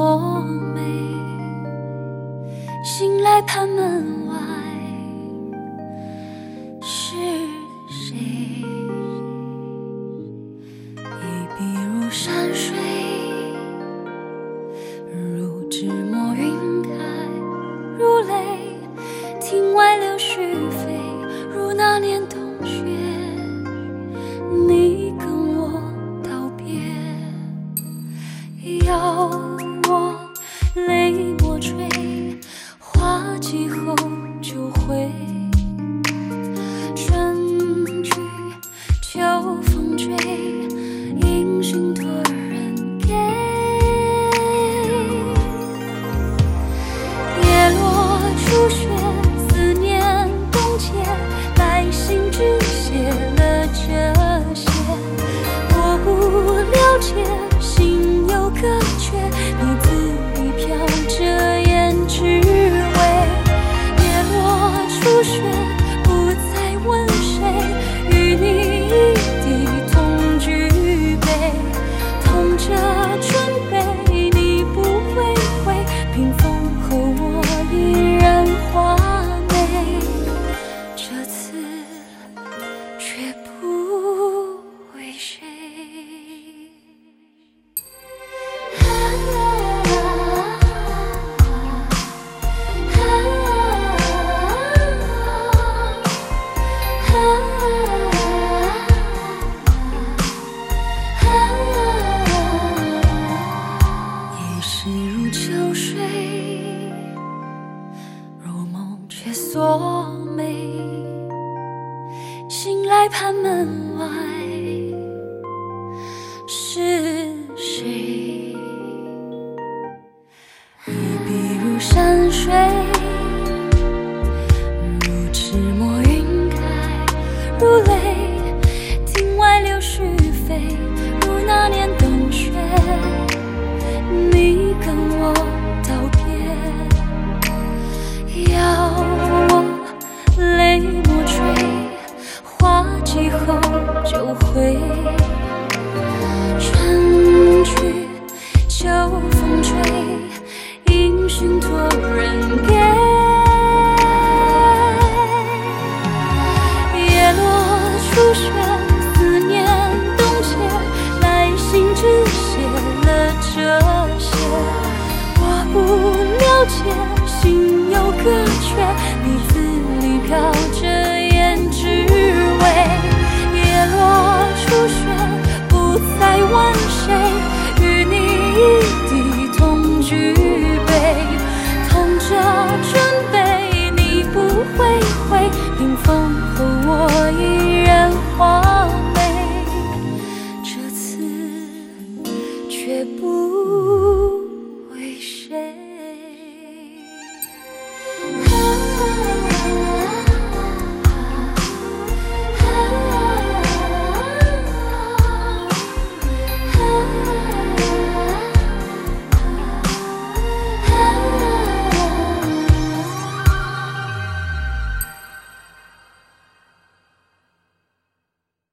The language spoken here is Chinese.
锁眉，醒来盼门外是谁？一笔如山水，如纸墨云开，如泪庭外柳絮飞，如那年冬雪，你跟我道别，要我泪墨垂，花季后就回，春去秋风追，音讯托人给，叶落初雪，思念冻结，来信只写了这些，我不了解，心有隔绝，你字里飘着胭脂味，叶落初雪，不再问谁，与你一地同举杯，痛着春杯，你不会回，屏风后我依然华美，这次却不为谁。一世如秋水，入梦却锁眉，醒来盼门外是谁？一笔如山水，如纸墨云开，如泪庭外柳絮飞，如那年冬雪，你跟我道别，要我泪墨垂，花季后就回，春去秋风吹，音讯托人给，叶落初雪，思念冻结，来信只写了这些，我不了解，心有隔绝，你字里飘着胭脂味，叶落初雪，不再问